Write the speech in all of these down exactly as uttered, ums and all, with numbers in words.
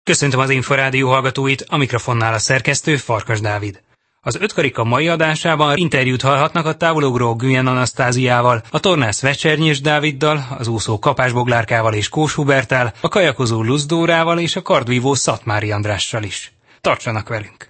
Köszöntöm az Inforádió hallgatóit, a mikrofonnál a szerkesztő Farkas Dávid. Az ötkarika mai adásában interjút hallhatnak a távolugró Güyen Anasztáziával, a tornász Vecsernyés Dáviddal, az úszó Kapás Boglárkával és Kós Huberttel, a kajakozó Lusz Dórával és a kardvívó Szatmári Andrással is. Tartsanak velünk!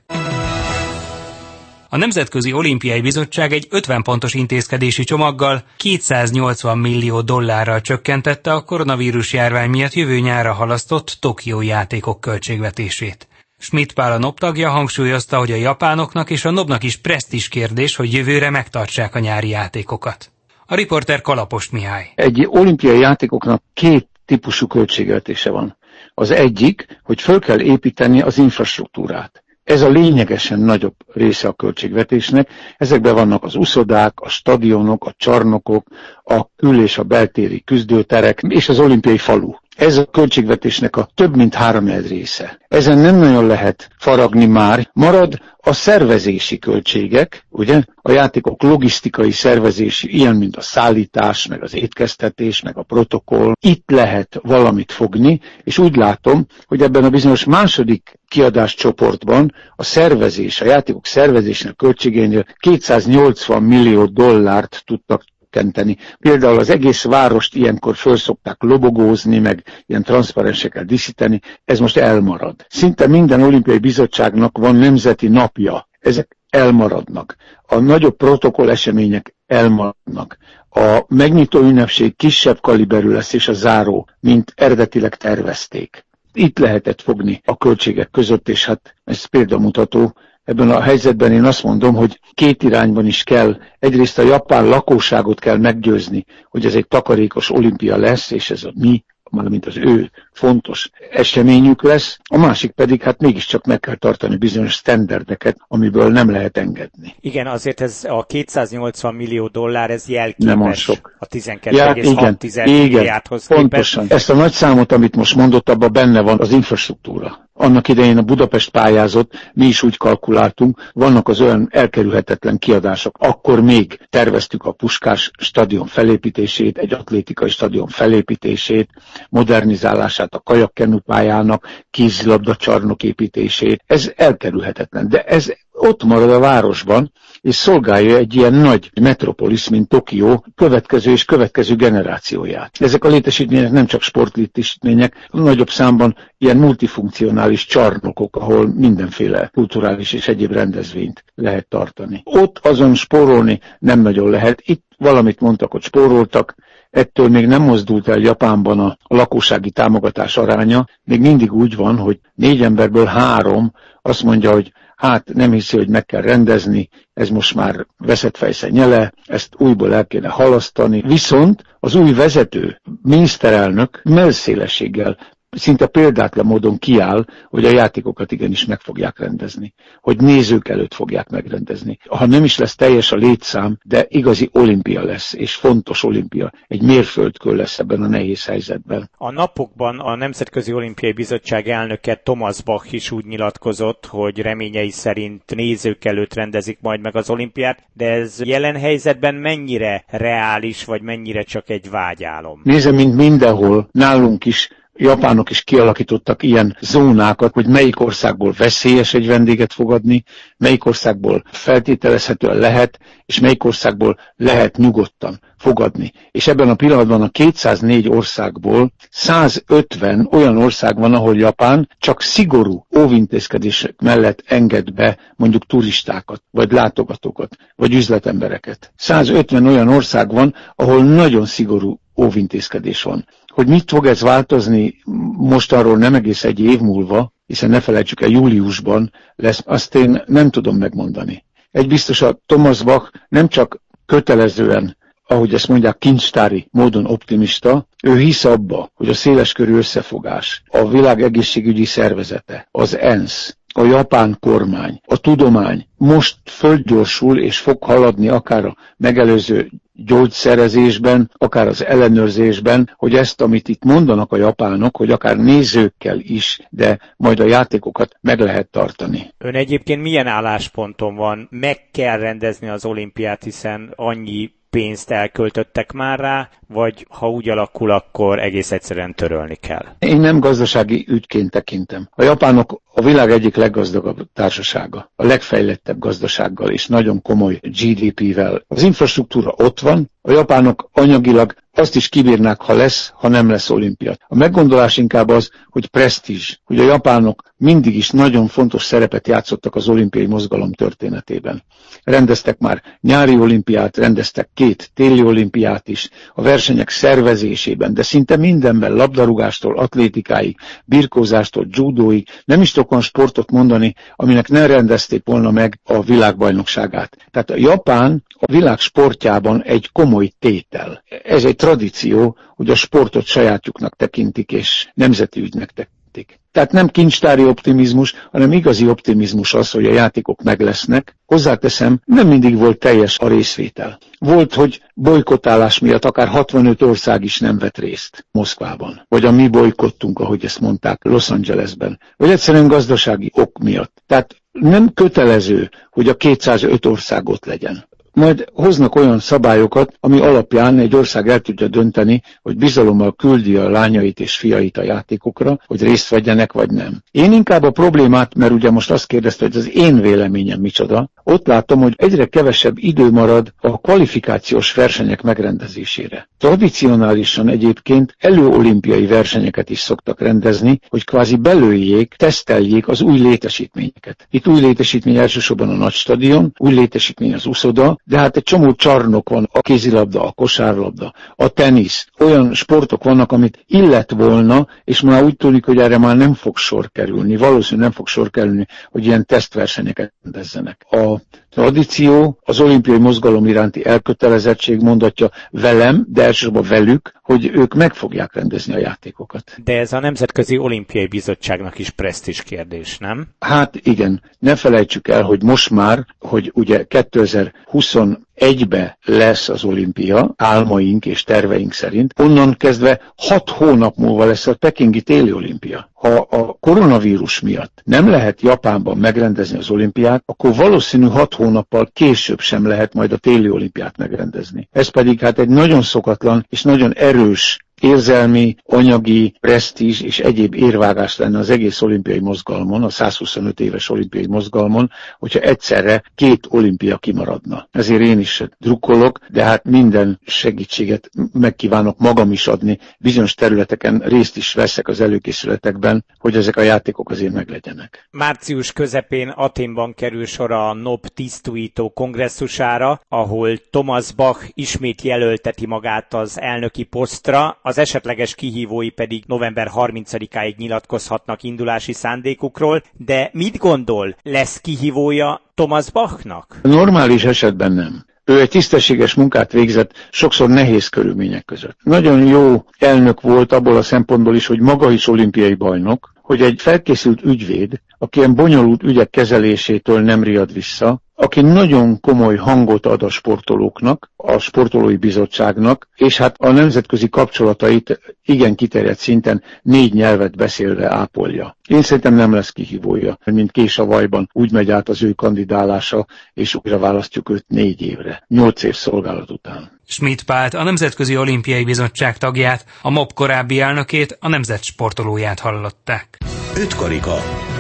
A Nemzetközi Olimpiai Bizottság egy ötven pontos intézkedési csomaggal kétszáznyolcvan millió dollárral csökkentette a koronavírus járvány miatt jövő nyárra halasztott tokiói játékok költségvetését. Schmidt Pál, a en o pé tagja, hangsúlyozta, hogy a japánoknak és a en o pé-nak is presztízs kérdés, hogy jövőre megtartsák a nyári játékokat. A riporter Kalapos Mihály. Egy olimpiai játékoknak két típusú költségvetése van. Az egyik, hogy föl kell építeni az infrastruktúrát. Ez a lényegesen nagyobb része a költségvetésnek. Ezekben vannak az uszodák, a stadionok, a csarnokok, a kül- és a beltéri küzdőterek és az olimpiai falu. Ez a költségvetésnek a több mint háromnegyed része. Ezen nem nagyon lehet faragni már. Marad a szervezési költségek, ugye? A játékok logisztikai szervezési, ilyen mint a szállítás, meg az étkeztetés, meg a protokoll. Itt lehet valamit fogni, és úgy látom, hogy ebben a bizonyos második kiadáscsoportban a szervezés, a játékok szervezésének költségénél kétszáznyolcvan millió dollárt tudtak kenteni. Például az egész várost ilyenkor föl szokták lobogózni, meg ilyen transzparensekkel díszíteni, ez most elmarad. Szinte minden olimpiai bizottságnak van nemzeti napja, ezek elmaradnak. A nagyobb protokoll események elmaradnak. A megnyitó ünnepség kisebb kaliberű lesz, és a záró, mint eredetileg tervezték. Itt lehetett fogni a költségek között, és hát ez példamutató. Ebben a helyzetben én azt mondom, hogy két irányban is kell. Egyrészt a japán lakosságot kell meggyőzni, hogy ez egy takarékos olimpia lesz, és ez a mi, mármint az ő fontos eseményük lesz. A másik pedig hát mégiscsak meg kell tartani bizonyos sztenderdeket, amiből nem lehet engedni. Igen, azért ez a kétszáznyolcvan millió dollár, ez jelképes a tizenkettő egész hat milliárdhoz képest. Pontosan. Ezt a nagy számot, amit most mondott, abban benne van az infrastruktúra. Annak idején a Budapest pályázott, mi is úgy kalkuláltunk, vannak az olyan elkerülhetetlen kiadások. Akkor még terveztük a Puskás stadion felépítését, egy atlétikai stadion felépítését, modernizálását a kajakkenu pályának, kézilabda csarnok építését. Ez elkerülhetetlen, de ez ott marad a városban, és szolgálja egy ilyen nagy metropolis, mint Tokió, következő és következő generációját. Ezek a létesítmények nem csak sportlétesítmények, nagyobb számban ilyen multifunkcionális csarnokok, ahol mindenféle kulturális és egyéb rendezvényt lehet tartani. Ott azon spórolni nem nagyon lehet. Itt valamit mondtak, hogy spóroltak, ettől még nem mozdult el Japánban a lakossági támogatás aránya. Még mindig úgy van, hogy négy emberből három azt mondja, hogy hát nem hiszi, hogy meg kell rendezni, ez most már veszett fejsze nyele, ezt újból el kéne halasztani. Viszont az új vezető, miniszterelnök mellszélességgel, szinte példátlan módon kiáll, hogy a játékokat igenis meg fogják rendezni, hogy nézők előtt fogják megrendezni. Ha nem is lesz teljes a létszám, de igazi olimpia lesz, és fontos olimpia, egy mérföldkő lesz ebben a nehéz helyzetben. A napokban a Nemzetközi Olimpiai Bizottság elnöke Thomas Bach is úgy nyilatkozott, hogy reményei szerint nézők előtt rendezik majd meg az olimpiát, de ez jelen helyzetben mennyire reális, vagy mennyire csak egy vágyálom? Nézem, mint mindenhol, nálunk is, japánok is kialakítottak ilyen zónákat, hogy melyik országból veszélyes egy vendéget fogadni, melyik országból feltételezhetően lehet, és melyik országból lehet nyugodtan fogadni. És ebben a pillanatban a kétszáznégy országból százötven olyan ország van, ahol Japán csak szigorú óvintézkedések mellett enged be mondjuk turistákat, vagy látogatókat, vagy üzletembereket. százötven olyan ország van, ahol nagyon szigorú óvintézkedés van. Hogy mit fog ez változni mostanról nem egész egy év múlva, hiszen ne felejtsük el, júliusban lesz, azt én nem tudom megmondani. Egy biztos, a Thomas Bach nem csak kötelezően, ahogy ezt mondják, kincstári módon optimista, ő hisz abba, hogy a széleskörű összefogás, a világ egészségügyi szervezete, az ENSZ, a japán kormány, a tudomány most földgyorsul és fog haladni akár a megelőző gyógyszerezésben, akár az ellenőrzésben, hogy ezt, amit itt mondanak a japánok, hogy akár nézőkkel is, de majd a játékokat meg lehet tartani. Ön egyébként milyen állásponton van? Meg kell rendezni az olimpiát, hiszen annyi pénzt elköltöttek már rá, vagy ha úgy alakul, akkor egész egyszerűen törölni kell? Én nem gazdasági ügyként tekintem. A japánok a világ egyik leggazdagabb társasága, a legfejlettebb gazdasággal és nagyon komoly gé dé pével. Az infrastruktúra ott van, a japánok anyagilag azt is kibírnák, ha lesz, ha nem lesz olimpia. A meggondolás inkább az, hogy presztízs, hogy a japánok mindig is nagyon fontos szerepet játszottak az olimpiai mozgalom történetében. Rendeztek már nyári olimpiát, rendeztek két téli olimpiát is, a versenyek szervezésében, de szinte mindenben, labdarúgástól, atlétikáig, birkózástól, judóig, nem is tudok olyan sportot mondani, aminek ne rendezték volna meg a világbajnokságát. Tehát a Japán a világ sportjában egy komoly tétel. Ez egy tradíció, hogy a sportot sajátjuknak tekintik és nemzeti ügynek tekintik. Tehát nem kincstári optimizmus, hanem igazi optimizmus az, hogy a játékok meg lesznek. Hozzáteszem, nem mindig volt teljes a részvétel. Volt, hogy bojkottálás miatt akár hatvanöt ország is nem vett részt Moszkvában. Vagy a mi bolykottunk, ahogy ezt mondták Los Angelesben. Vagy egyszerűen gazdasági ok miatt. Tehát nem kötelező, hogy a kétszázöt ország ott legyen. Majd hoznak olyan szabályokat, ami alapján egy ország el tudja dönteni, hogy bizalommal küldi a lányait és fiait a játékokra, hogy részt vegyenek vagy nem. Én inkább a problémát, mert ugye most azt kérdezte, hogy az én véleményem micsoda, ott látom, hogy egyre kevesebb idő marad a kvalifikációs versenyek megrendezésére. Tradicionálisan egyébként előolimpiai versenyeket is szoktak rendezni, hogy kvázi belőjék, teszteljék az új létesítményeket. Itt új létesítmény elsősorban a nagy stadion, új létesítmény az úszoda, de hát egy csomó csarnok van, a kézilabda, a kosárlabda, a tenisz. Olyan sportok vannak, amit illet volna, és már úgy tűnik, hogy erre már nem fog sor kerülni. Valószínűleg nem fog sor kerülni, hogy ilyen tesztversenyeket rendezzenek. A tradíció, az olimpiai mozgalom iránti elkötelezettség mondatja velem, de elsősorban velük, hogy ők meg fogják rendezni a játékokat. De ez a Nemzetközi Olimpiai Bizottságnak is presztízs kérdés, nem? Hát igen, ne felejtsük el, hogy most már, hogy ugye kétezer-huszonegyben lesz az olimpia, álmaink és terveink szerint, onnan kezdve hat hónap múlva lesz a pekingi téli olimpia. Ha a koronavírus miatt nem lehet Japánban megrendezni az olimpiát, akkor valószínű hat hónappal később sem lehet majd a téli olimpiát megrendezni. Ez pedig hát egy nagyon szokatlan és nagyon erős érzelmi, anyagi, presztízs és egyéb érvágás lenne az egész olimpiai mozgalmon, a százhuszonöt éves olimpiai mozgalmon, hogyha egyszerre két olimpia kimaradna. Ezért én is drukkolok, de hát minden segítséget megkívánok magam is adni, bizonyos területeken részt is veszek az előkészületekben, hogy ezek a játékok azért meglegyenek. Március közepén Athénban kerül sor a en o pé tisztújító kongresszusára, ahol Thomas Bach ismét jelölteti magát az elnöki posztra, az esetleges kihívói pedig november harmincadikáig nyilatkozhatnak indulási szándékukról, de mit gondol, lesz kihívója Thomas Bachnak? Normális esetben nem. Ő egy tisztességes munkát végzett, sokszor nehéz körülmények között. Nagyon jó elnök volt abból a szempontból is, hogy maga is olimpiai bajnok, hogy egy felkészült ügyvéd, aki ilyen bonyolult ügyek kezelésétől nem riad vissza, aki nagyon komoly hangot ad a sportolóknak, a sportolói bizottságnak, és hát a nemzetközi kapcsolatait igen kiterjedt szinten négy nyelvet beszélve ápolja. Én szerintem nem lesz kihívója, mint kés a vajban, úgy megy át az ő kandidálása, és újra választjuk őt négy évre, nyolc év szolgálat után. Schmidt Pált, a Nemzetközi Olimpiai Bizottság tagját, a em o pé korábbi elnökét, a nemzet sportolóját hallották. Öt karika.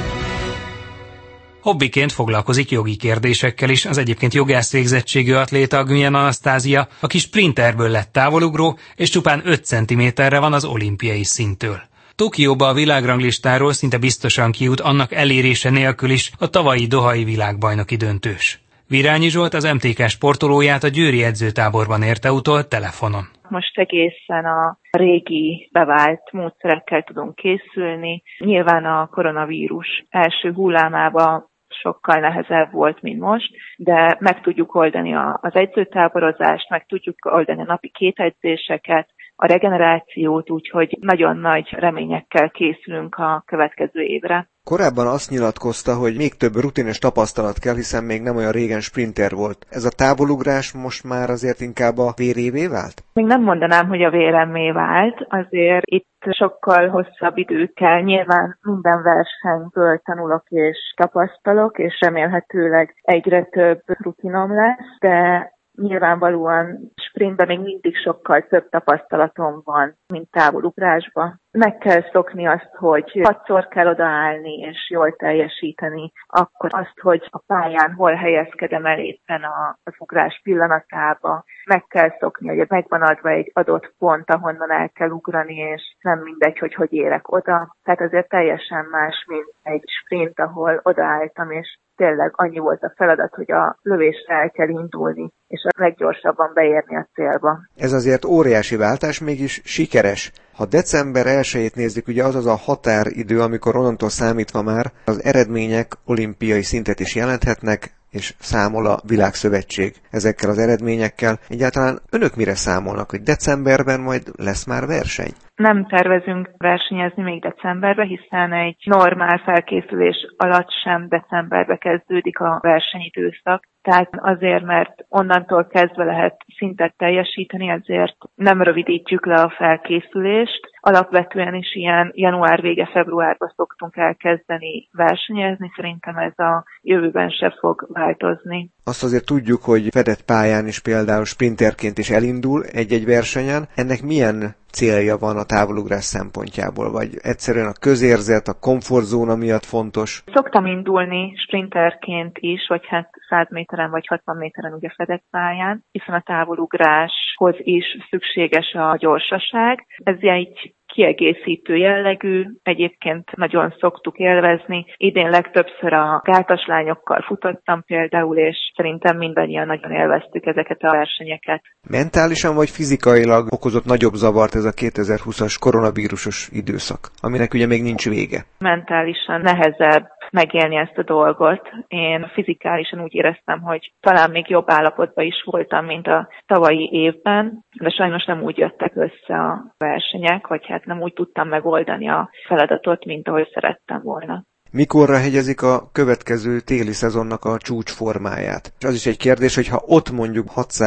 Hobbiként foglalkozik jogi kérdésekkel is az egyébként jogász végzettségű atléta Guyen Anastasia, aki sprinterből lett távolugró, és csupán öt centiméterre van az olimpiai színttől. Tokióba a világranglistáról szinte biztosan kijut annak elérése nélkül is a tavalyi dohai világbajnoki döntős. Virányi Zsolt az em té ká sportolóját a győri edzőtáborban érte utol telefonon. Most egészen a régi bevált módszerekkel tudunk készülni. Nyilván a koronavírus első hullámában sokkal nehezebb volt, mint most, de meg tudjuk oldani az edzőtáborozást, meg tudjuk oldani a napi két edzéseket, a regenerációt, úgyhogy nagyon nagy reményekkel készülünk a következő évre. Korábban azt nyilatkozta, hogy még több rutinos tapasztalat kell, hiszen még nem olyan régen sprinter volt. Ez a távolugrás most már azért inkább a vérévé vált? Még nem mondanám, hogy a véremmé vált, azért itt sokkal hosszabb idő kell. Nyilván minden versenyből tanulok és tapasztalok, és remélhetőleg egyre több rutinom lesz, de Nyilvánvalóan sprintben még mindig sokkal több tapasztalatom van, mint távolugrásban. Meg kell szokni azt, hogy hatszor kell odaállni és jól teljesíteni, akkor azt, hogy a pályán hol helyezkedem el éppen az ugrás pillanatába. Meg kell szokni, hogy megvan adva egy adott pont, ahonnan el kell ugrani, és nem mindegy, hogy hogy érek oda. Tehát azért teljesen más, mint egy sprint, ahol odaálltam, és tényleg annyi volt a feladat, hogy a lövésre el kell indulni, és a leggyorsabban beérni a célba. Ez azért óriási váltás, mégis sikeres. Ha december elsejét nézzük, ugye az az a határidő, amikor onnantól számítva már az eredmények olimpiai szintet is jelenthetnek, és számol a Világszövetség ezekkel az eredményekkel. Egyáltalán önök mire számolnak, hogy decemberben majd lesz már verseny? Nem tervezünk versenyezni még decemberben, hiszen egy normál felkészülés alatt sem decemberbe kezdődik a versenyidőszak. Tehát azért, mert onnantól kezdve lehet szintet teljesíteni, ezért nem rövidítjük le a felkészülést. Alapvetően is ilyen január vége, februárban szoktunk elkezdeni versenyezni, szerintem ez a jövőben se fog változni. Azt azért tudjuk, hogy fedett pályán is például sprinterként is elindul egy-egy versenyen. Ennek milyen célja van a távolugrás szempontjából, vagy egyszerűen a közérzet, a komfortzóna miatt fontos? Szoktam indulni sprinterként is, vagy hát száz méteren vagy hatvan méteren ugye fedett pályán, hiszen a távolugráshoz is szükséges a gyorsaság. Ez egy kiegészítő jellegű, egyébként nagyon szoktuk élvezni. Idén legtöbbször a gátas lányokkal futottam például, és szerintem mindannyian nagyon élveztük ezeket a versenyeket. Mentálisan vagy fizikailag okozott nagyobb zavart ez a kétezer-húszas koronavírusos időszak, aminek ugye még nincs vége? Mentálisan nehezebb megélni ezt a dolgot. Én fizikálisan úgy éreztem, hogy talán még jobb állapotban is voltam, mint a tavalyi évben, de sajnos nem úgy jöttek össze a versenyek, vagy hát nem úgy tudtam megoldani a feladatot, mint ahogy szerettem volna. Mikorra hegyezik a következő téli szezonnak a csúcsformáját? És az is egy kérdés, hogy ha ott mondjuk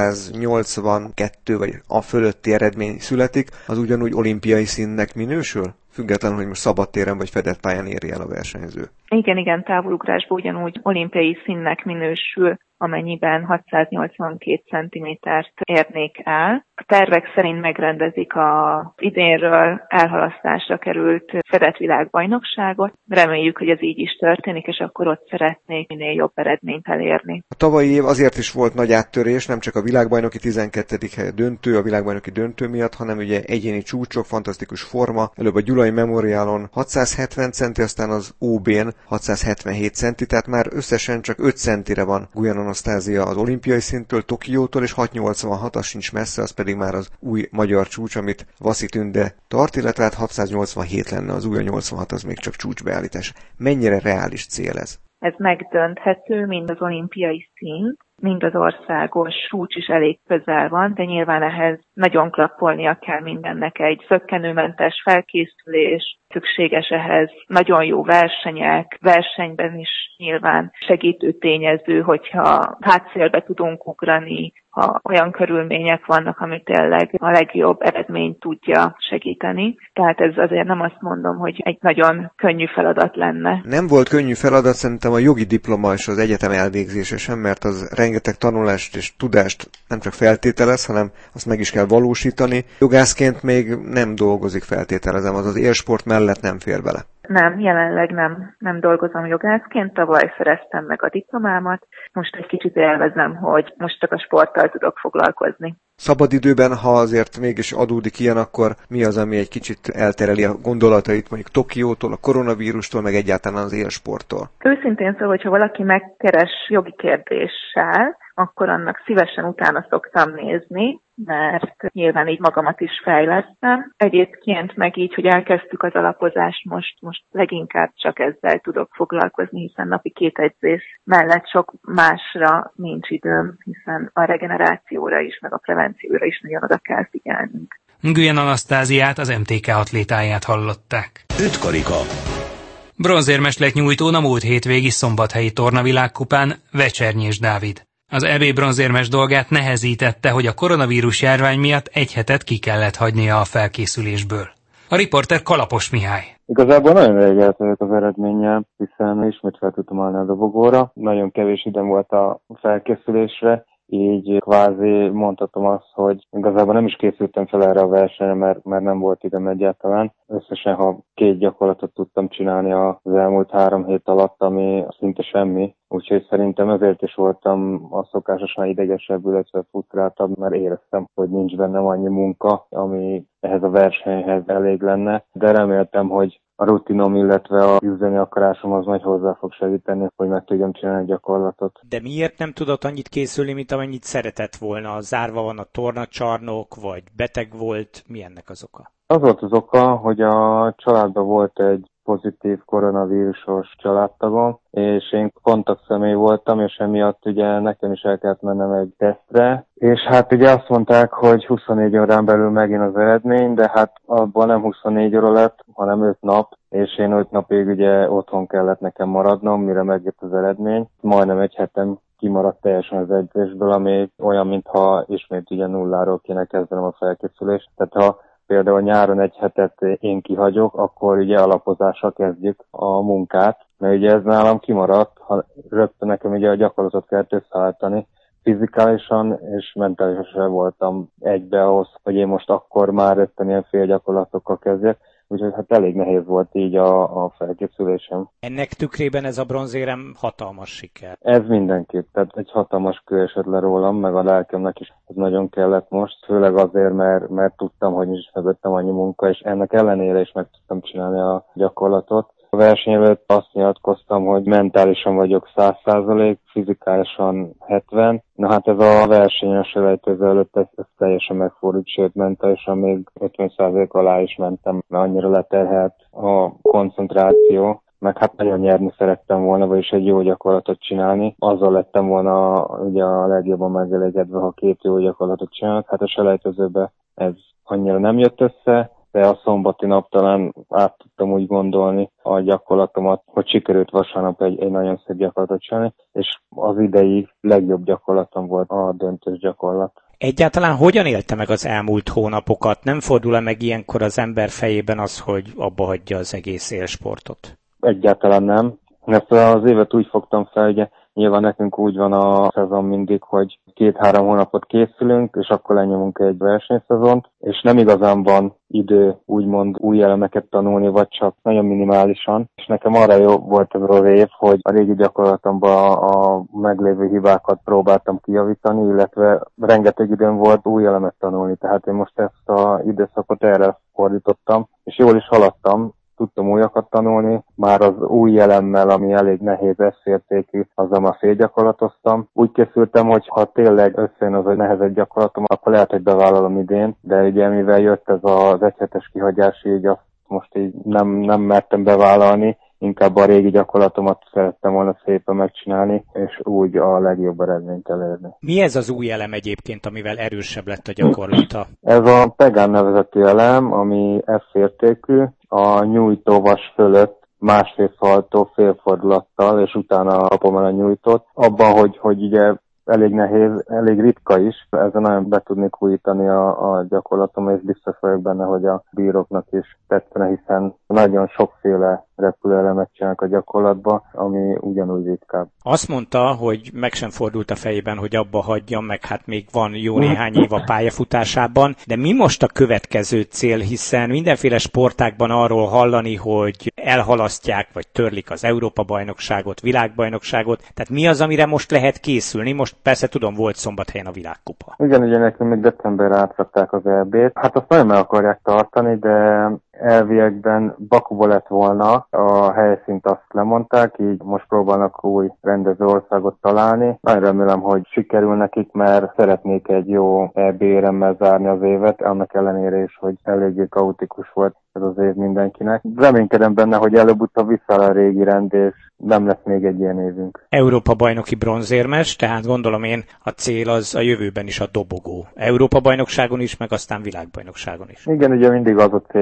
hatszáznyolcvankettő vagy a fölötti eredmény születik, az ugyanúgy olimpiai színnek minősül? Függetlenül, hogy most szabadtéren vagy fedett pályán éri el a versenyző. Igen, igen, távolugrásban ugyanúgy olimpiai színnek minősül, amennyiben hatszáznyolcvankét centimétert érnék el. A tervek szerint megrendezik az idénről elhalasztásra került fedett világbajnokságot. Reméljük, hogy ez így is történik, és akkor ott szeretnék minél jobb eredményt elérni. A tavalyi év azért is volt nagy áttörés, nem csak a világbajnoki tizenkettedik hely döntő, a világbajnoki döntő miatt, hanem ugye egyéni csúcsok, fantasztikus forma. Előbb a Gyulai Memorialon hatszázhetven centi, aztán az ó bén hatszázhetvenhét centi, tehát már összesen csak öt centire van Guyan Anasztázia az olimpiai szinttől, Tokiótól, és hatszáznyolcvanhat, az sincs messze, az pedig már az új magyar csúcs, amit Vaszi Tünde tart, illetve hát hatszáznyolcvanhét lenne az új, a nyolcvanhat az még csak csúcsbeállítás. Mennyire reális cél ez? Ez megdönthető, mind az olimpiai szint, mind az országos csúcs is elég közel van, de nyilván ehhez nagyon klappolnia kell mindennek, egy zökkenőmentes felkészülés, szükséges ehhez nagyon jó versenyek, versenyben is nyilván segítő tényező, hogyha hátszélbe tudunk ugrani, ha olyan körülmények vannak, ami tényleg a legjobb eredményt tudja segíteni. Tehát ez azért nem azt mondom, hogy egy nagyon könnyű feladat lenne. Nem volt könnyű feladat szerintem a jogi diploma és az egyetem elvégzése sem, mert az rengeteg tanulást és tudást nem csak feltételez, hanem azt meg is kell valósítani. Jogászként még nem dolgozik, feltételezem, az az élsport mellett nem fér bele. Nem, jelenleg nem, nem dolgozom jogászként, tavaly szereztem meg a diplomámat, most egy kicsit élvezem, hogy most csak a sporttal tudok foglalkozni. Szabadidőben, ha azért mégis adódik ilyen, akkor mi az, ami egy kicsit eltereli a gondolatait mondjuk Tokiótól, a koronavírustól, meg egyáltalán az élsporttól? Őszintén szóval, hogyha valaki megkeres jogi kérdéssel, akkor annak szívesen utána szoktam nézni, mert nyilván így magamat is fejlesztem. Egyébként meg így, hogy elkezdtük az alapozást, most, most leginkább csak ezzel tudok foglalkozni, hiszen napi két edzés mellett sok másra nincs időm, hiszen a regenerációra is, meg a prevencióra is nagyon oda kell figyelnünk. Guyan Anasztáziát, az em té ká atlétáját hallották. Öt karika. Bronzérmest lett nyújtón a múlt hétvégi szombathelyi tornavilágkupán Vecsernyés Dávid. Az é bé bronzérmes dolgát nehezítette, hogy a koronavírus járvány miatt egy hetet ki kellett hagynia a felkészülésből. A riporter Kalapos Mihály. Igazából nagyon elégedett vagyok az eredménnyel, hiszen ismét fel tudtam állni a dobogóra. Nagyon kevés időm volt a felkészülésre, így kvázi mondhatom azt, hogy igazából nem is készültem fel erre a versenyre, mert, mert nem volt időm egyáltalán. Összesen, ha két gyakorlatot tudtam csinálni az elmúlt három hét alatt, ami szinte semmi. Úgyhogy szerintem ezért is voltam a szokásosan idegesebb, illetve frusztráltabb, mert éreztem, hogy nincs bennem annyi munka, ami ehhez a versenyhez elég lenne. De reméltem, hogy a rutinom, illetve a küzdeni akarásom az majd hozzá fog segíteni, hogy meg tudjam csinálni a gyakorlatot. De miért nem tudott annyit készülni, mint amennyit szeretett volna? Zárva van a tornacsarnok, vagy beteg volt? Mi ennek az oka? Az volt az oka, hogy a családban volt egy pozitív koronavírusos családtagom, és én kontaktszemély voltam, és emiatt ugye nekem is el kellett mennem egy tesztre, és hát ugye azt mondták, hogy huszonnégy órán belül megint az eredmény, de hát abban nem huszonnégy óra lett, hanem öt nap, és én öt napig ugye otthon kellett nekem maradnom, mire megjött az eredmény. Majdnem egy hetem kimaradt teljesen az edzésből, ami olyan, mintha ismét ugye nulláról kéne kezdenem a felkészülést. Tehát ha például nyáron egy hetet én kihagyok, akkor ugye alapozással kezdjük a munkát, mert ugye ez nálam kimaradt, ha rögtön nekem ugye a gyakorlatot kellett összeállítani, fizikálisan és mentálisan sem voltam egybe ahhoz, hogy én most akkor már rögtön ilyen fél gyakorlatokkal kezdjek, úgyhogy hát elég nehéz volt így a, a felkészülésem. Ennek tükrében ez a bronzérem hatalmas siker. Ez mindenképp, tehát egy hatalmas kő esett le rólam, meg a lelkemnek is ez nagyon kellett most, főleg azért, mert, mert tudtam, hogy nincs mögöttem annyi munka, és ennek ellenére is meg tudtam csinálni a gyakorlatot. A verseny előtt azt nyilatkoztam, hogy mentálisan vagyok száz százalék, fizikálisan hetven. Na hát ez a versenyen a selejtező előtt ez, ez teljesen megfordult, sőt mentálisan még ötven százalék alá is mentem, mert annyira leterhelt a koncentráció. Meg hát nagyon nyerni szerettem volna, vagyis egy jó gyakorlatot csinálni. Azzal lettem volna ugye a legjobban megelégedve, ha két jó gyakorlatot csinálok. Hát a selejtezőben ez annyira nem jött össze, de a szombati nap talán át tudtam úgy gondolni a gyakorlatomat, hogy sikerült vasárnap egy, egy nagyon szép gyakorlatot csinálni, és az idei legjobb gyakorlatom volt a döntős gyakorlat. Egyáltalán hogyan élte meg az elmúlt hónapokat? Nem fordul-e meg ilyenkor az ember fejében az, hogy abba hagyja az egész élsportot? Egyáltalán nem. Ezt az évet úgy fogtam fel, ugye nyilván nekünk úgy van a szezon mindig, hogy két-három hónapot készülünk, és akkor lenyomunk egy versenyszezont, és nem igazán van idő úgymond új elemeket tanulni, vagy csak nagyon minimálisan. És nekem arra jó volt ez az év, hogy a régi gyakorlatomban a meglévő hibákat próbáltam kijavítani, illetve rengeteg időm volt új elemet tanulni, tehát én most ezt az időszakot erre fordítottam, és jól is haladtam. Tudtam újakat tanulni, már az új elemmel, ami elég nehéz eszértékű, azzal már félgyakorlatoztam. Úgy készültem, hogy ha tényleg összejön az a nehezebb gyakorlatom, akkor lehet, hogy bevállalom idén, de ugye mivel jött ez az egyhetes kihagyás, így azt most így nem, nem mertem bevállalni, inkább a régi gyakorlatomat szerettem volna szépen megcsinálni, és úgy a legjobb eredményt elérni. Mi ez az új elem egyébként, amivel erősebb lett a gyakorlata? Ez a Pegán nevezetű elem, ami F-értékű, a nyújtóvas fölött másfél szaltó félfordulattal, és utána kapom el a nyújtót. Abban, hogy, hogy ugye elég nehéz, elég ritka is, ezen nagyon be tudnék újítani a, a gyakorlatom, és biztos vagyok benne, hogy a bíróknak is tetszene, hiszen nagyon sokféle repülőelemet csinálnak a gyakorlatba, ami ugyanúgy ritkább. Azt mondta, hogy meg sem fordult a fejében, hogy abba hagyjam, meg hát még van jó néhány év a pályafutásában, de mi most a következő cél, hiszen mindenféle sportákban arról hallani, hogy elhalasztják, vagy törlik az Európa-bajnokságot, világbajnokságot, tehát mi az, amire most lehet készülni? Most persze tudom, volt Szombathelyen a világkupa. Igen, ugye nekünk még decemberre átrakták az é bét. Hát azt nagyon meg akarják tartani, de elviekben Bakuba lett volna, a helyszínt azt lemondták, így most próbálnak új rendező országot találni. Nagyon remélem, hogy sikerül nekik, mert szeretnék egy jó é bé éremmel zárni az évet, annak ellenére is, hogy eléggé kaotikus volt ez az év mindenkinek. Reménykedem benne, hogy előbb-utóbb visszaáll a régi rend, és nem lesz még egy ilyen évünk. Európa-bajnoki bronzérmes, tehát gondolom én a cél az a jövőben is a dobogó. Európa-bajnokságon is, meg aztán világbajnokságon is. Igen, ugye mindig az a cél először,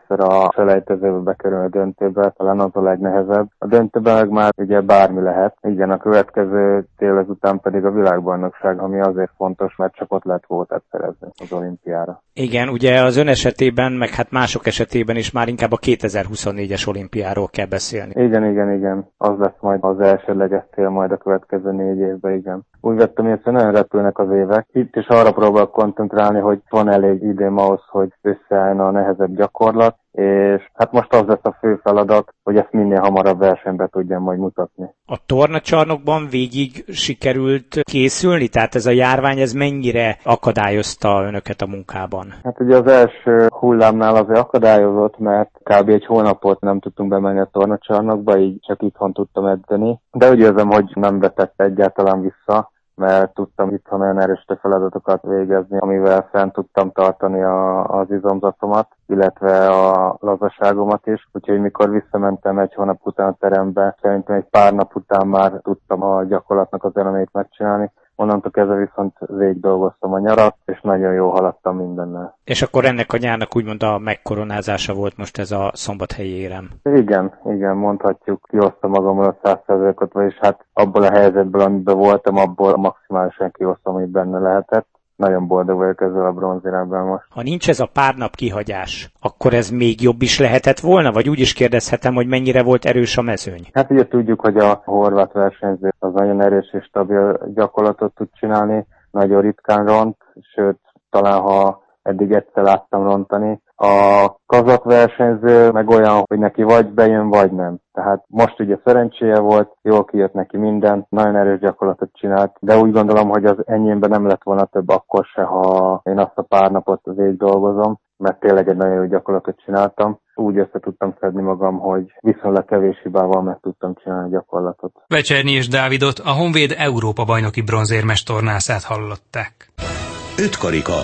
egyszer a selejtezőbe bekerülni a döntőbe, talán az a legnehezebb. A döntőben meg már ugye bármi lehet. Igen, a következő tél ezután pedig a világbajnokság, ami azért fontos, mert csak ott lehet kvótát szerezni az olimpiára. Igen, ugye az ön esetében, meg hát mások esetében is már inkább a kétezer-huszonnégyes olimpiáról kell beszélni. Igen, igen, igen. Az lesz majd az elsődleges cél majd a következő négy évben, igen. Úgy vettem, hogy nagyon repülnek az évek. Itt is arra próbálok koncentrálni, hogy van elég időm ahhoz, hogy összeállna a nehezebb gyakorlat, és hát most az lesz a fő feladat, hogy ezt minél hamarabb versenybe tudjam majd mutatni. A tornacsarnokban végig sikerült készülni? Tehát ez a járvány, ez mennyire akadályozta önöket a munkában? Hát ugye az első hullámnál azért akadályozott, mert kb. Egy hónapot nem tudtunk bemenni a tornacsarnokba, így csak itthon tudtam edzeni. De úgy érzem, hogy nem vetett egyáltalán vissza, mert tudtam itthon olyan erős feladatokat végezni, amivel fent tudtam tartani a, az izomzatomat, illetve a lazaságomat is. Úgyhogy mikor visszamentem egy hónap után a terembe, szerintem egy pár nap után már tudtam a gyakorlatnak az elemeit megcsinálni. Onnantól kezdve viszont végig dolgoztam a nyarat, és nagyon jól haladtam mindennel. És akkor ennek a nyárnak úgymond a megkoronázása volt most ez a szombathelyi érem? Igen, igen, mondhatjuk. Kihoztam magamról a száz százalékot, vagyis hát abból a helyzetből, amiben voltam, abból maximálisan kihoztam, amit benne lehetett. Nagyon boldog vagyok ezzel a bronzéremmel most. Ha nincs ez a pár nap kihagyás, akkor ez még jobb is lehetett volna? Vagy úgy is kérdezhetem, hogy mennyire volt erős a mezőny? Hát ugye tudjuk, hogy a horvát versenyző az nagyon erős és stabil gyakorlatot tud csinálni, nagyon ritkán ront, sőt, talán ha eddig egyszer láttam rontani. A kazak versenyző meg olyan, hogy neki vagy bejön, vagy nem. Tehát most ugye szerencséje volt, jól kijött neki minden, nagyon erős gyakorlatot csinált, de úgy gondolom, hogy az enyémben nem lett volna több akkor se, ha én azt a pár napot végig dolgozom, mert tényleg egy nagyon jó gyakorlatot csináltam. Úgy össze tudtam szedni magam, hogy viszonylag kevés hibával meg tudtam csinálni a gyakorlatot. Vecsernyi Dávidot, a Honvéd Európa-bajnoki bronzérmes tornászát hallották. Ötkarika.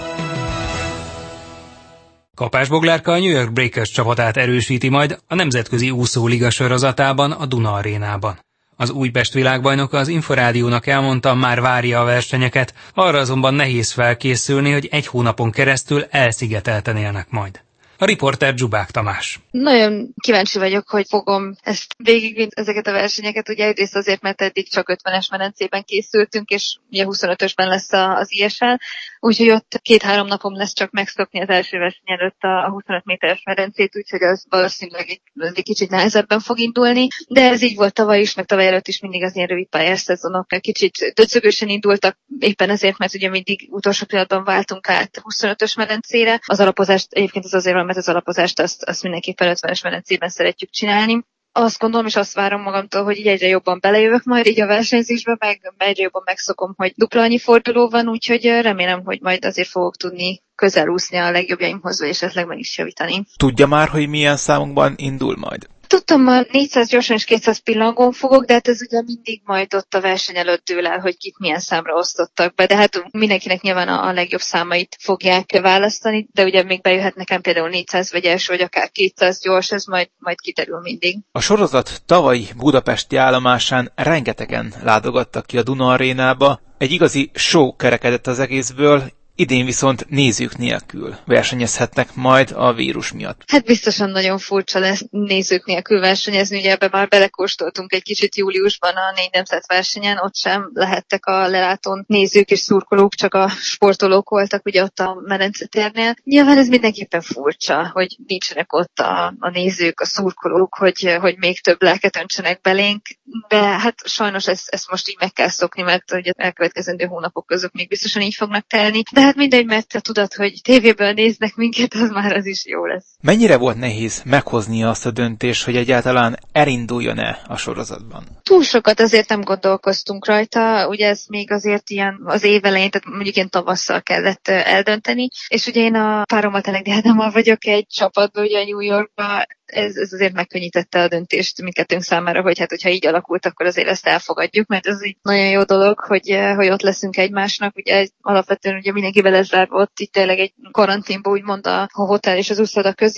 Kapásboglárka a New York Breakers csapatát erősíti majd a Nemzetközi Úszóliga sorozatában a Duna arénában. Az Újpest világbajnoka az Inforádiónak elmondta, már várja a versenyeket, arra azonban nehéz felkészülni, hogy egy hónapon keresztül elszigetelten élnek majd. A riporter Zsubák Tamás. Nagyon kíváncsi vagyok, hogy fogom ezt végig ezeket a versenyeket, ugye egyrészt azért, mert eddig csak ötvenes medencében készültünk, és ugye huszonötösben lesz az i es el, úgyhogy ott két-három napom lesz csak megszokni az első verseny előtt a huszonöt méteres medencét, úgyhogy az valószínűleg egy, egy kicsit nehezebben fog indulni, de ez így volt tavaly is, meg tavaly előtt is mindig az ilyen rövid pályás szezonok kicsit döcögősen indultak, éppen ezért, mert ugye mindig utolsó pillanatban váltunk át huszonötös medencére. Az alapozást egyébként az azért van, mert az alapozást azt, azt mindenképpen ötvenes medencében szeretjük csinálni. Azt gondolom, és azt várom magamtól, hogy így egyre jobban belejövök majd így a versenyzésbe, meg egyre jobban megszokom, hogy dupla annyi forduló van, úgyhogy remélem, hogy majd azért fogok tudni közel úszni a legjobbjaimhoz, vagy esetleg meg is javítani. Tudja már, hogy milyen számokban indul majd? Tudtam, a négyszáz gyorsan és kétszáz pillangón fogok, de hát ez ugye mindig majd ott a verseny előtt dől el, hogy kit milyen számra osztottak be, de hát mindenkinek nyilván a, a legjobb számait fogják választani, de ugye még bejöhet nekem például négyszáz vegyes, vagy akár kétszáz gyors, ez majd, majd kiterül mindig. A sorozat tavalyi budapesti állomásán rengetegen látogattak ki a Duna arénába, egy igazi show kerekedett az egészből, idén viszont nézők nélkül versenyezhetnek majd a vírus miatt. Hát biztosan nagyon furcsa lesz nézők nélkül versenyezni, ugye ebbe már belekóstoltunk egy kicsit júliusban a négy nemzet versenyen, ott sem lehettek a lelátón nézők és szurkolók, csak a sportolók voltak ugye ott a medencetérnél. Nyilván ez mindenképpen furcsa, hogy nincsenek ott a, a nézők, a szurkolók, hogy, hogy még több lelket öntsenek belénk, de hát sajnos ezt, ezt most így meg kell szokni, mert ugye elkövetkezendő hónapok között még biztosan így fognak telni. De hát mindegy, mert a tudat, hogy tévéből néznek minket, az már az is jó lesz. Mennyire volt nehéz meghoznia azt a döntést, hogy egyáltalán elinduljon-e a sorozatban? Túl sokat azért nem gondolkoztunk rajta, ugye ez még azért ilyen az év elején, tehát mondjuk én tavasszal kellett eldönteni, és ugye én a párommal Telek Ádámmal vagyok egy csapatban, ugye a New Yorkban, ez, ez azért megkönnyítette a döntést mindkettőnk számára, hogy hát hogyha így alakult, akkor azért ezt elfogadjuk, mert ez egy nagyon jó dolog, hogy, hogy ott leszünk egymásnak, ugye alapvetően ugye mindenki belezárva ott, itt tényleg egy karanténba úgymond a, a hotel és az úszoda közé.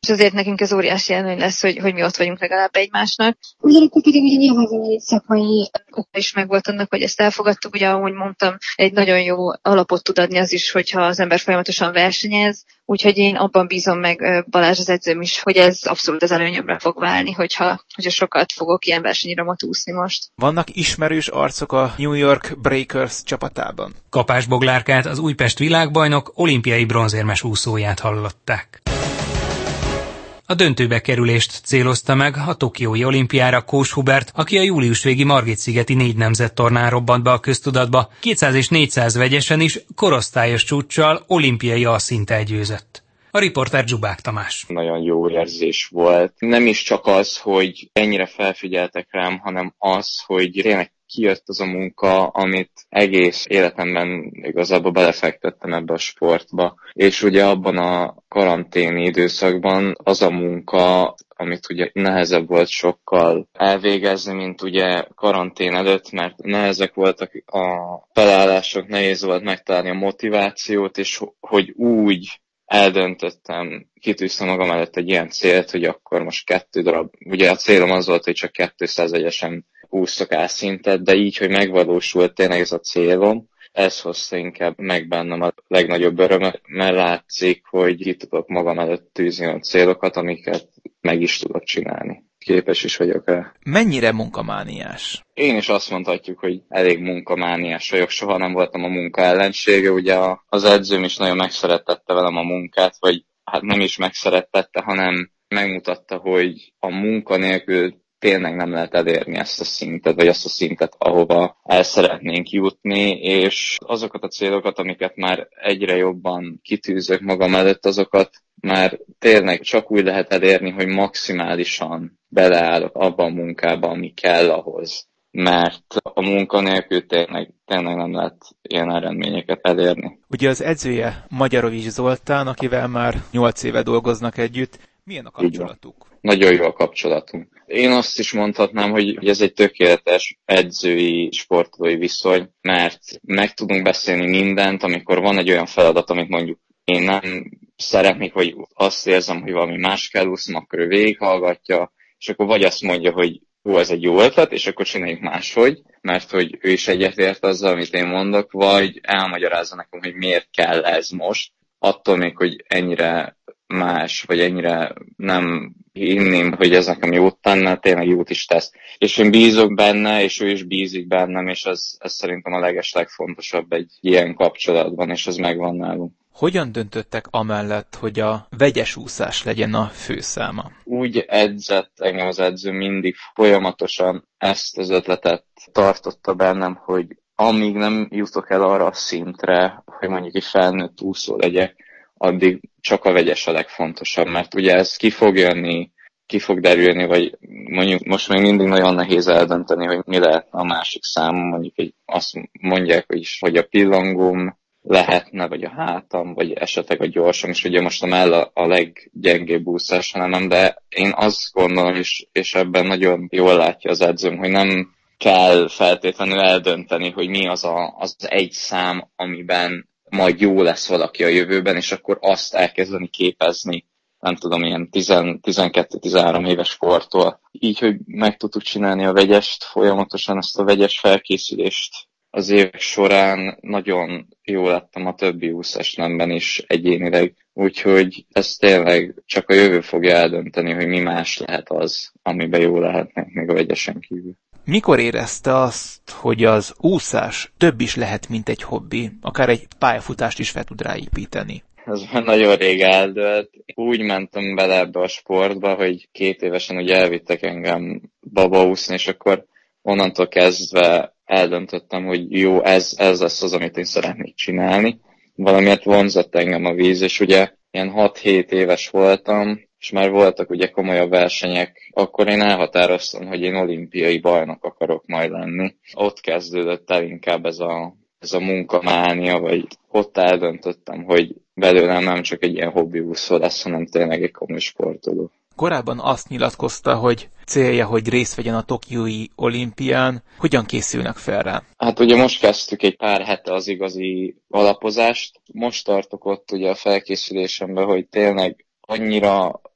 és azért nekünk ez óriási előny lesz, hogy, hogy mi ott vagyunk legalább egymásnak. Ugyanakkor pedig ugye nyilván egy szakmai oka is megvolt annak, hogy ezt elfogadtuk, ugye ahogy mondtam, egy nagyon jó alapot tud adni az is, hogyha az ember folyamatosan versenyez, úgyhogy én abban bízom meg, Balázs az edzőm is, hogy ez abszolút az előnyömre fog válni, hogyha, hogyha sokat fogok ilyen versenyramot úszni most. Vannak ismerős arcok a New York Breakers csapatában? Kapás Boglárkát, az Újpest világbajnok olimpiai bronzérmes úszóját hallották. A döntőbe kerülést célozta meg a tokiói olimpiára Kós Hubert, aki a július végi Margit-szigeti négy nemzettornán robbant be a köztudatba, kétszáz és négyszáz vegyesen is korosztályos csúccsal olimpiai alszinttel győzött. A riporter Zsubák Tamás. Nagyon jó érzés volt. Nem is csak az, hogy ennyire felfigyeltek rám, hanem az, hogy tényleg kijött az a munka, amit egész életemben igazából belefektettem ebbe a sportba. És ugye abban a karanténi időszakban az a munka, amit ugye nehezebb volt sokkal elvégezni, mint ugye karantén előtt, mert nehezek voltak a felállások, nehéz volt megtalálni a motivációt, és hogy úgy eldöntöttem, kitűztem magam előtt egy ilyen célt, hogy akkor most kettő darab, ugye a célom az volt, hogy csak kétszáz egyesen úszok át szintet, de így, hogy megvalósult tényleg ez a célom, ez hozta inkább meg bennem a legnagyobb örömet, mert látszik, hogy ki tudok magam előtt tűzni a célokat, amiket meg is tudok csinálni. Képes is vagyok rá. Mennyire munkamániás? Én is azt mondhatjuk, hogy elég munkamániás vagyok, soha nem voltam a munka ellensége, ugye az edzőm is nagyon megszerettette velem a munkát, vagy hát nem is megszerettette, hanem megmutatta, hogy a munka nélkül tényleg nem lehet elérni ezt a szintet, vagy azt a szintet, ahova el szeretnénk jutni, és azokat a célokat, amiket már egyre jobban kitűzök magam előtt, azokat már tényleg csak úgy lehet elérni, hogy maximálisan beleállok abban a munkában, ami kell ahhoz. Mert a munka nélkül tényleg, tényleg nem lehet ilyen eredményeket elérni. Ugye az edzője Magyarovics Zoltán, akivel már nyolc éve dolgoznak együtt. Milyen a kapcsolatuk? Nagyon jó a kapcsolatunk. Én azt is mondhatnám, hogy ez egy tökéletes edzői, sportolói viszony, mert meg tudunk beszélni mindent, amikor van egy olyan feladat, amit mondjuk én nem szeretnék, vagy azt érzem, hogy valami más kell úsznom, akkor ő végighallgatja, és akkor vagy azt mondja, hogy hú, ez egy jó ötlet, és akkor csináljuk máshogy, mert hogy ő is egyetért azzal, amit én mondok, vagy elmagyarázza nekem, hogy miért kell ez most, attól még, hogy ennyire más, vagy ennyire nem hinném, hogy ez nekem jót tenne, tényleg jót is tesz. És én bízok benne, és ő is bízik bennem, és ez, ez szerintem a legeslegfontosabb egy ilyen kapcsolatban, és ez megvan nálunk. Hogyan döntöttek amellett, hogy a vegyes úszás legyen a főszáma? Úgy edzett engem az edző, mindig folyamatosan ezt az ötletet tartotta bennem, hogy amíg nem jutok el arra a szintre, hogy mondjuk egy felnőtt úszó legyek, addig csak a vegyes a legfontosabb, mert ugye ez ki fog jönni, ki fog derülni, vagy mondjuk most még mindig nagyon nehéz eldönteni, hogy mi lehetne a másik szám, mondjuk egy, azt mondják, hogy, is, hogy a pillangóm lehetne, vagy a hátam, vagy esetleg a gyorsom, és ugye most nem el a, a leggyengébb úszás, hanem, de én azt gondolom, és, és ebben nagyon jól látja az edzőm, hogy nem kell feltétlenül eldönteni, hogy mi az a, az egy szám, amiben majd jó lesz valaki a jövőben, és akkor azt elkezdeni képezni, nem tudom, ilyen tizenkettő-tizenhárom éves kortól. Így, hogy meg tudtuk csinálni a vegyest, folyamatosan ezt a vegyes felkészülést az évek során nagyon jól lettem a többi úszásnemben is egyénileg. Úgyhogy ez tényleg csak a jövő fogja eldönteni, hogy mi más lehet az, amiben jó lehetnek még a vegyesen kívül. Mikor érezte azt, hogy az úszás több is lehet, mint egy hobbi, akár egy pályafutást is fel tud ráépíteni? Ez már nagyon rég eldőlt. Úgy mentem bele ebbe a sportba, hogy két évesen ugye elvittek engem babaúszni, és akkor onnantól kezdve eldöntöttem, hogy jó, ez, ez lesz az, amit én szeretnék csinálni. Valamiért vonzott engem a víz, és ugye ilyen hat-hét éves voltam, és már voltak ugye komolyabb versenyek, akkor én elhatároztam, hogy én olimpiai bajnok akarok majd lenni. Ott kezdődött el inkább ez a, ez a munkamánia, vagy ott eldöntöttem, hogy belőlem nem csak egy ilyen hobbiúszó lesz, hanem tényleg egy komoly sportoló. Korábban azt nyilatkozta, hogy célja, hogy részt vegyen a tokiói olimpián. Hogyan készülnek fel rá? Hát ugye most kezdtük egy pár hete az igazi alapozást. Most tartok ott ugye a felkészülésemben, hogy tényleg annyira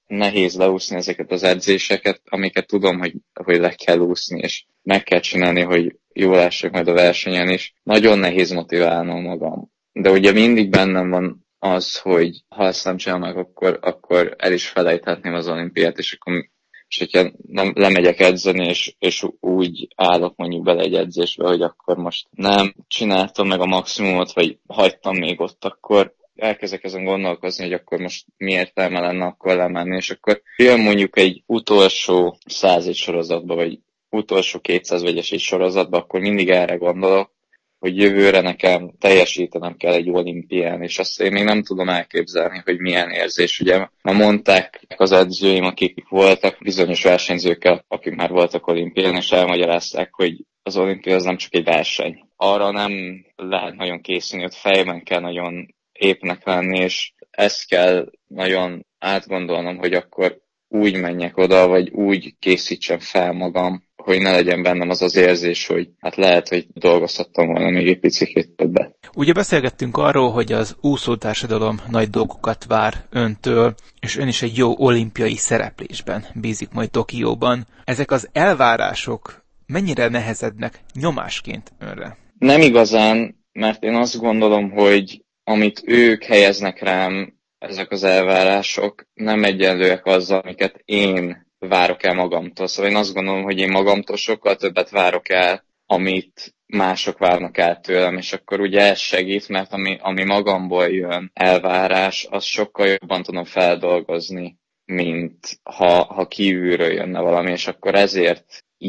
nehéz leúszni ezeket az edzéseket, amiket tudom, hogy, hogy le kell úszni, és meg kell csinálni, hogy jól lássak majd a versenyen is. Nagyon nehéz motiválnom magam. De ugye mindig bennem van az, hogy ha ezt nem csinálom meg, akkor, akkor el is felejthetném az olimpiát, és akkor és hogyha nem, lemegyek edzeni, és, és úgy állok mondjuk bele egy edzésbe, hogy akkor most nem csináltam meg a maximumot, vagy hagytam még ott, akkor elkezdek ezen gondolkozni, hogy akkor most mi értelme lenne akkor lemenni, és akkor jön mondjuk egy utolsó százegy sorozatba, vagy utolsó kétszáz vegyes egy sorozatba, akkor mindig erre gondolok, hogy jövőre nekem teljesítenem kell egy olimpián, és azt én még nem tudom elképzelni, hogy milyen érzés. Ugye ma mondták az edzőim, akik voltak bizonyos versenyzőkkel, akik már voltak olimpián, és elmagyarázták, hogy az olimpia az nem csak egy verseny. Arra nem lehet nagyon készülni, ott fejben kell nagyon épnek lenni, és ezt kell nagyon átgondolnom, hogy akkor úgy menjek oda, vagy úgy készítsem fel magam, hogy ne legyen bennem az az érzés, hogy hát lehet, hogy dolgozhattam volna még egy picit többet. Ugye beszélgettünk arról, hogy az úszótársadalom nagy dolgokat vár öntől, és ön is egy jó olimpiai szereplésben bízik majd Tokióban. Ezek az elvárások mennyire nehezednek nyomásként önre? Nem igazán, mert én azt gondolom, hogy amit ők helyeznek rám, ezek az elvárások nem egyenlőek azzal, amiket én várok el magamtól. Szóval én azt gondolom, hogy én magamtól sokkal többet várok el, amit mások várnak el tőlem, és akkor ugye ez segít, mert ami, ami magamból jön elvárás, azt sokkal jobban tudom feldolgozni, mint ha, ha kívülről jönne valami, és akkor ezért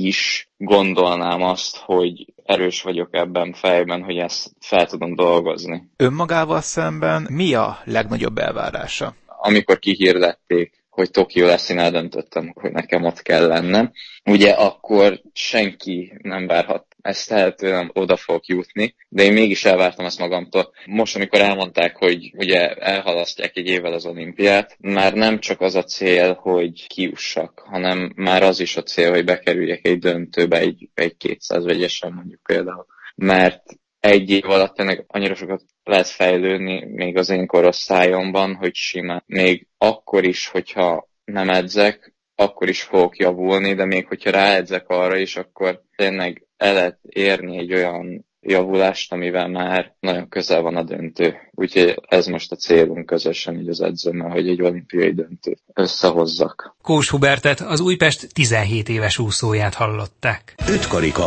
is gondolnám azt, hogy erős vagyok ebben fejben, hogy ezt fel tudom dolgozni. Önmagával szemben mi a legnagyobb elvárása? Amikor kihirdették, hogy Tokió lesz, én eldöntöttem, hogy nekem ott kell lennem. Ugye akkor senki nem várhat ezt tehetően oda fogok jutni, de én mégis elvártam ezt magamtól. Most, amikor elmondták, hogy ugye elhalasztják egy évvel az olimpiát, már nem csak az a cél, hogy kijussak, hanem már az is a cél, hogy bekerüljek egy döntőbe, egy, egy kétszáz vegyesen mondjuk például. Mert egy év alatt tényleg annyira sokat lehet fejlődni még az én korosztályomban, hogy simán. Még akkor is, hogyha nem edzek, akkor is fogok javulni, de még hogyha ráedzek arra is, akkor tényleg el lehet érni egy olyan javulást, amivel már nagyon közel van a döntő. Úgyhogy ez most a célunk közösen így az edzőmmel, hogy egy olimpiai döntőt összehozzak. Kós Hubertet, az Újpest tizenhét éves úszóját hallották. Ötkarika.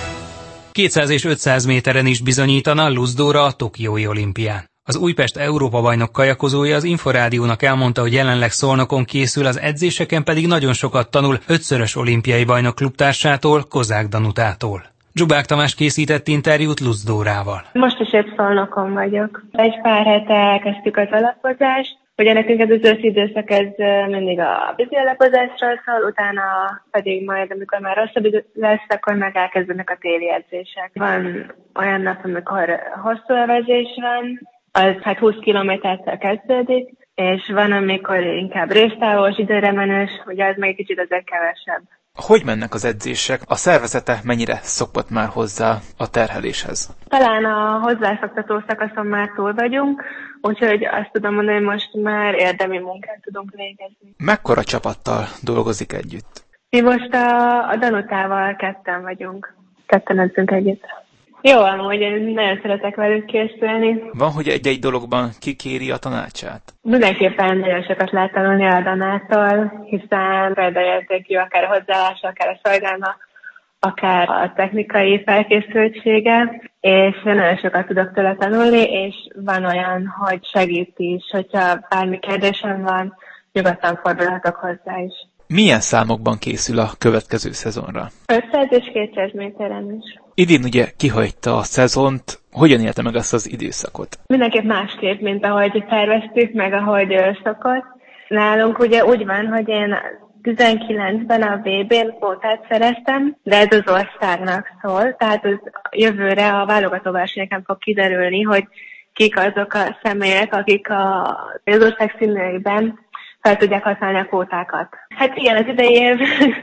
kétszáz és ötszáz méteren is bizonyítana Lutz Dóra a tokiói olimpián. Az Újpest Európa-bajnok kajakozója az Inforádiónak elmondta, hogy jelenleg Szolnokon készül, az edzéseken pedig nagyon sokat tanul ötszörös olimpiai bajnok klubtársától, Kozák Danutától. Zsubák Tamás készített interjút Lutz Dórával. Most is épp Szolnokon vagyok. Egy pár hete elkezdtük az alapozást. Ugye nekünk ez az őszi időszak, ez mindig a vízi alapozásról szól, utána pedig majd, amikor már rosszabb lesz, akkor meg elkezdődnek a téli edzések. Van olyan nap, amikor hosszú övezés van, az hát húsz kilométertől kezdődik, és van, amikor inkább résztávos, időre menős, ugye az meg egy kicsit azért kevesebb. Hogy mennek az edzések? A szervezete mennyire szokott már hozzá a terheléshez? Talán a hozzászoktató szakaszon már túl vagyunk, úgyhogy azt tudom mondani, hogy most már érdemi munkát tudunk végezni. Mekkora csapattal dolgozik együtt? Mi most a, a Danutával ketten vagyunk. Ketten edzünk együtt. Jó, amúgy én nagyon szeretek velük készülni. Van, hogy egy-egy dologban kikéri a tanácsát? Mindenképpen nagyon sokat lehet tanulni a Danától, hiszen példaértékű akár a hozzáállása, akár a szolgálma, akár a technikai felkészültsége, és nagyon sokat tudok tőle tanulni, és van olyan, hogy segít is, hogyha bármi kérdésem van, nyugodtan fordulhatok hozzá is. Milyen számokban készül a következő szezonra? ötszáz és kétszáz méteren is. Idén ugye kihagyta a szezont, hogyan élte meg azt az időszakot? Mindenképp másképp, mint ahogy terveztük, meg ahogy szokott. Nálunk ugye úgy van, hogy én tizenkilencben a vé bén kvótát szereztem, de ez az országnak szól, tehát az jövőre a válogatóversenyeken fog kiderülni, hogy kik azok a személyek, akik a, az ország színeiben fel tudják használni a kvótákat. Hát igen, az idei év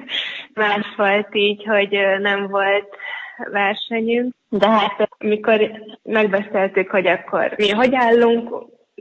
más volt így, hogy nem volt versenyünk, de hát amikor megbeszéltük, hogy akkor mi hogy állunk,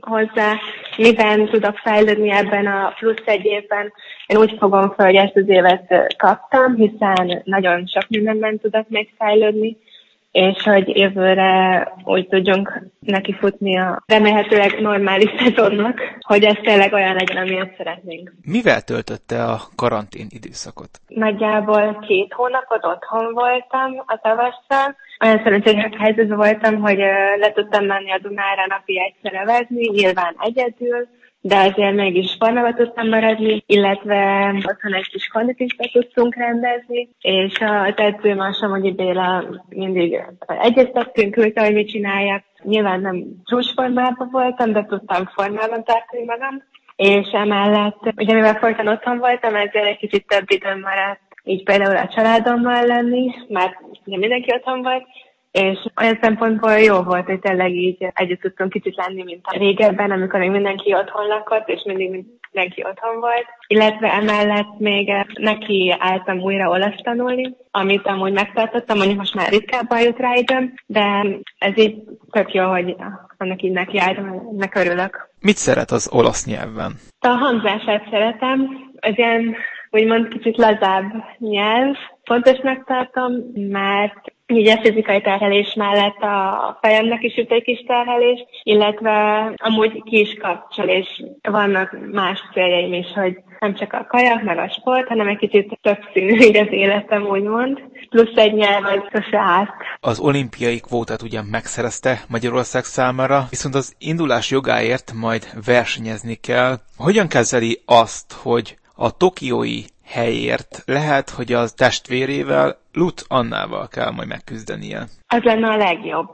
hozzá, miben tudok fejlődni ebben a plusz egy évben. Én úgy fogom fel, hogy ezt az évet kaptam, hiszen nagyon sok mindenben tudok még fejlődni, és hogy jövőre úgy tudjunk nekifutni a remélhetőleg normális szezonnak, hogy ez tényleg olyan legyen, amilyet szeretnénk. Mivel töltötte a karantén időszakot? Nagyjából két hónapot otthon voltam a tavasszal. Olyan szerencsés helyzetben voltam, hogy le tudtam menni a Dunára napi egyszer evezni, nyilván egyedül, de azért mégis formában tudtam maradni, illetve otthon egy kis kondit is be tudtunk rendezni, és az edzőm, a Somogyi Béla mindig egyeztettünk, küldte, hogy mit csináljak. Nyilván nem csúcsformában voltam, de tudtam formában tartani magam, és emellett, ugye mivel folyton otthon voltam, ezzel egy kicsit több időm maradt, így például a családommal lenni, mert ugye mindenki otthon volt, és olyan szempontból jó volt, hogy tényleg így együtt tudtunk kicsit lenni, mint a régebben, amikor még mindenki otthon lakott, és mindig mindenki otthon volt. Illetve emellett még neki álltam újra olasz tanulni, amit amúgy megtartottam, mondjuk most már ritkábban jut rá időm, de ez így tök jó, hogy annak így neki álltam, ennek örülök. Mit szeret az olasz nyelven? A hangzását szeretem, az ilyen úgymond kicsit lazább nyelv. Fontosnak tartom, mert így a fizikai terhelés mellett a fejemnek is jut egy kis terhelés, illetve amúgy ki is kapcsol, és vannak más céljaim is, hogy nem csak a kajak, meg a sport, hanem egy kicsit többszínű így az életem, úgymond. Plusz egy nyelv, az sose árt. Az olimpiai kvótát ugyan megszerezte Magyarország számára, viszont az indulás jogáért majd versenyezni kell. Hogyan kezeli azt, hogy a tokiói helyért lehet, hogy az testvérével, Lut Annával kell majd megküzdenie? Az lenne a legjobb.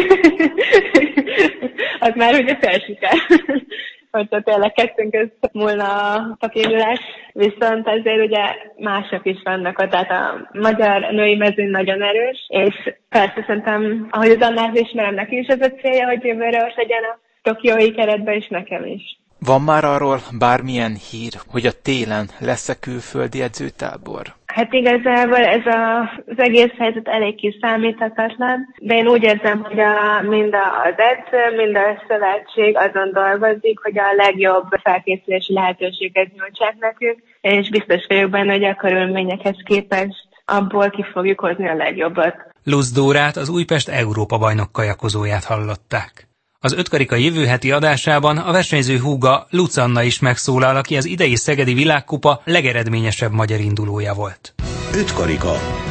Az már ugye felsiker. Hogyha tényleg kettőnk közt múlna a tokiindulás, viszont azért ugye mások is vannak ott, tehát a magyar női mezőny nagyon erős, és persze szerintem, ahogy az Annát ismerem, neki is az a célja, hogy jövőre ott legyen a tokiói keretben, és nekem is. Van már arról bármilyen hír, hogy a télen lesz-e külföldi edzőtábor? Hát igazából ez a, az egész helyzet elég kiszámíthatatlan, de én úgy érzem, hogy a, mind az edző, mind a szövetség azon dolgozik, hogy a legjobb felkészülési lehetőséget nyújtsák nekünk, és biztos vagyok benne, hogy a körülményekhez képest abból ki fogjuk hozni a legjobbat. Lutz Dórát, az Újpest Európa-bajnok kajakozóját hallották. Az ötkarika jövő heti adásában a versenyző húga Lutz Anna is megszólal, aki az idei szegedi világkupa legeredményesebb magyar indulója volt. Ötkarika.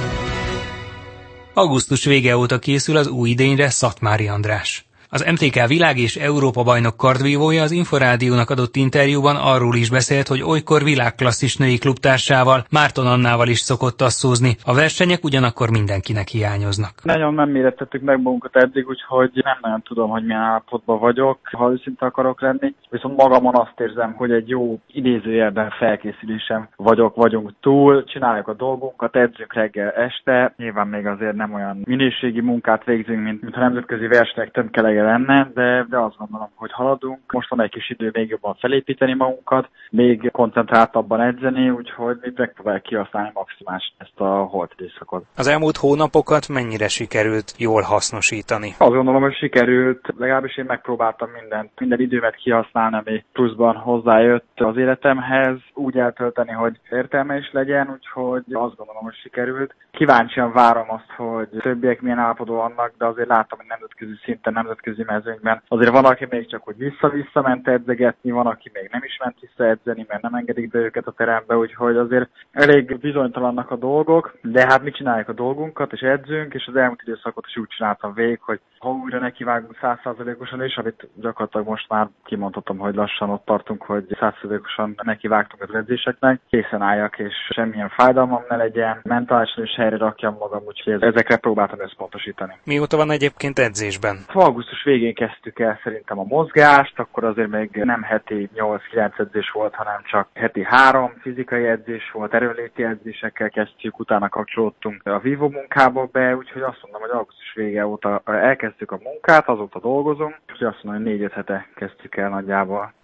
Augusztus vége óta készül az új idényre Szatmári András. Az em té ká világ- és Európa-bajnok kardvívója az Inforádiónak adott interjúban arról is beszélt, hogy olykor világklasszis női klubtársával, Márton Annával is szokott asszózni. A versenyek ugyanakkor mindenkinek hiányoznak. Nagyon nem mérettettük meg magunkat eddig, úgyhogy nem nagyon tudom, hogy milyen állapotban vagyok, ha őszinte akarok lenni. Viszont magamon azt érzem, hogy egy jó idézőjelben felkészülésem vagyok, vagyunk túl, csináljuk a dolgunkat, edzünk reggel este. Nyilván még azért nem olyan minőségi munkát végzünk, mint, mint a nemzetközi versenyek tömkelege lenne, de, de azt gondolom, hogy haladunk. Most van egy kis idő még jobban felépíteni magunkat, még koncentráltabban edzeni, úgyhogy még megpróbáljuk kihasználni maximális ezt a holt időszakot. Az elmúlt hónapokat mennyire sikerült jól hasznosítani? Azt gondolom, hogy sikerült, legalábbis én megpróbáltam mindent, minden időmet kihasználni, ami pluszban hozzájött az életemhez, úgy eltölteni, hogy értelme is legyen, úgyhogy azt gondolom, hogy sikerült. Kíváncsian várom azt, hogy többiek milyen állapotban vannak, de azért látom, hogy nemzetközi szinten, nemzetközi mezőnyben. Azért van, aki még csak hogy vissza-vissza ment edzegetni, van, aki még nem is ment vissza edzeni, mert nem engedik be őket a terembe, úgyhogy azért elég bizonytalannak a dolgok, de hát mi csináljuk a dolgunkat, és edzünk, és az elmúlt időszakot is úgy csináltam végig, hogy ha újra nekivágunk száz százalékosan is, amit gyakorlatilag most már kimondhatom, hogy lassan ott tartunk, hogy száz százalékosan nekivágtunk az edzéseknek, készen álljak, és semmilyen fájdalmam ne legyen, mentálisan is helyre rakjam magam, úgyhogy ezekre próbáltam összpontosítani. Mióta van egyébként edzésben? Augusztus végén kezdtük el szerintem a mozgást, akkor azért még nem heti nyolc-kilenc edzés volt, hanem csak heti három fizikai edzés volt, erőnléti edzésekkel kezdtük, utána kapcsolódtunk a vívó munkába be, úgyhogy azt mondom, hogy augusztus vége óta elkezdtük a munkát, azóta dolgozunk, úgyhogy azt mondom, hogy négy-öt hete kezdtük el nagyjából.